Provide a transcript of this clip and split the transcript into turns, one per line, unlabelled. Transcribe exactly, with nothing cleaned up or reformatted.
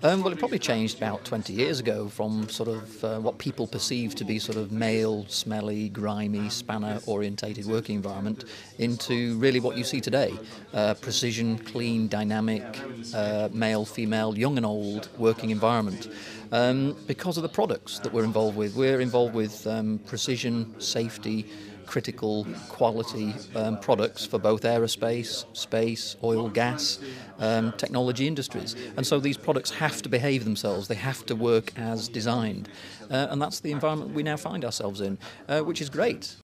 Um, well, it probably changed about twenty years ago from sort of uh, what people perceive to be sort of male, smelly, grimy, spanner-orientated working environment into really what you see today. Uh, precision, clean, dynamic, uh, male, female, young and old working environment. Um, because of the products that we're involved with. We're involved with um, precision, safety, critical quality um, products for both aerospace, space, oil, gas, um, technology industries. And so these products have to behave themselves, they have to work as designed. Uh, and that's the environment we now find ourselves in, uh, which is great.